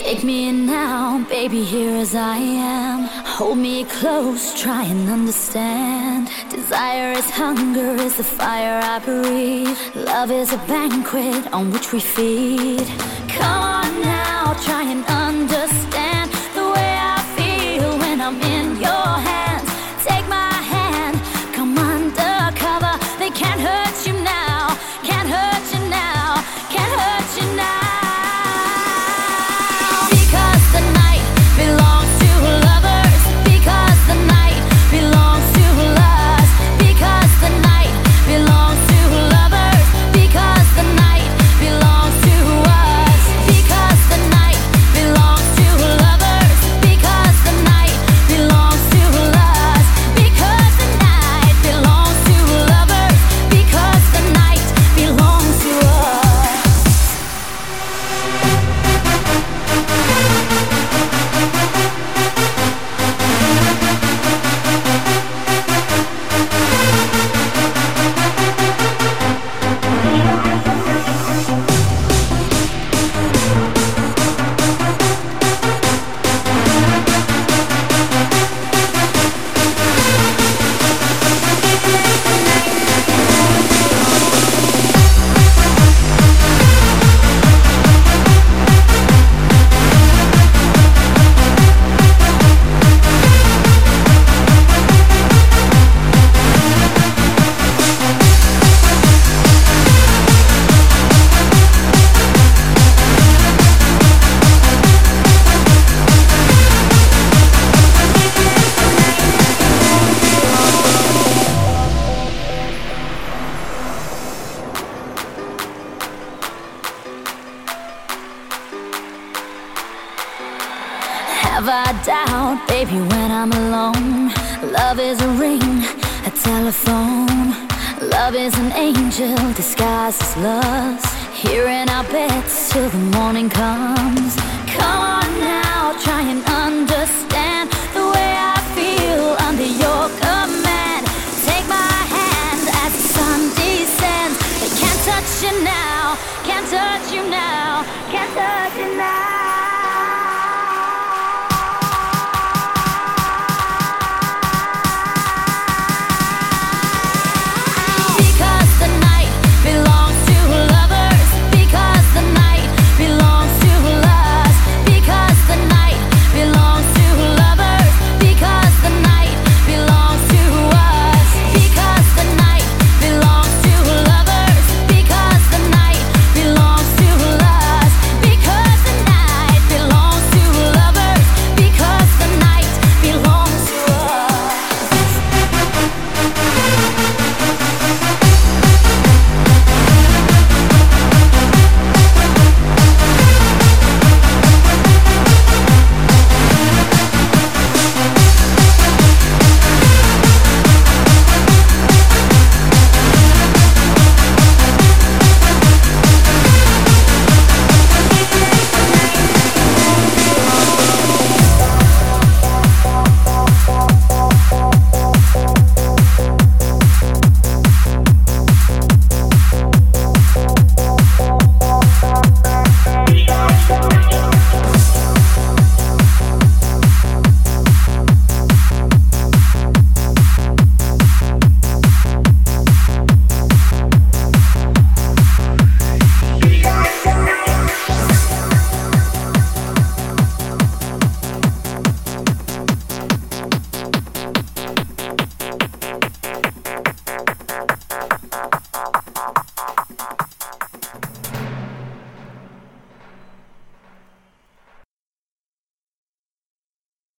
Take me in now, baby, here as I am. Hold me close, try and understand. Desire is hunger, is the fire I breathe. Love is a banquet on which we feed. Come on now, try and understand the way I feel when I'm in your hands. Take my hand, come undercover. They can't hurt you now, can't hurt you now, can't hurt you now. Have I doubt, baby, when I'm alone? Love is a ring, a telephone. Love is an angel disguised as lust. Here in our beds till the morning comes. Come on now, try and understand the way I feel under your command. Take my hand as the sun descends. They can't touch you now, can't touch you now, can't touch you now.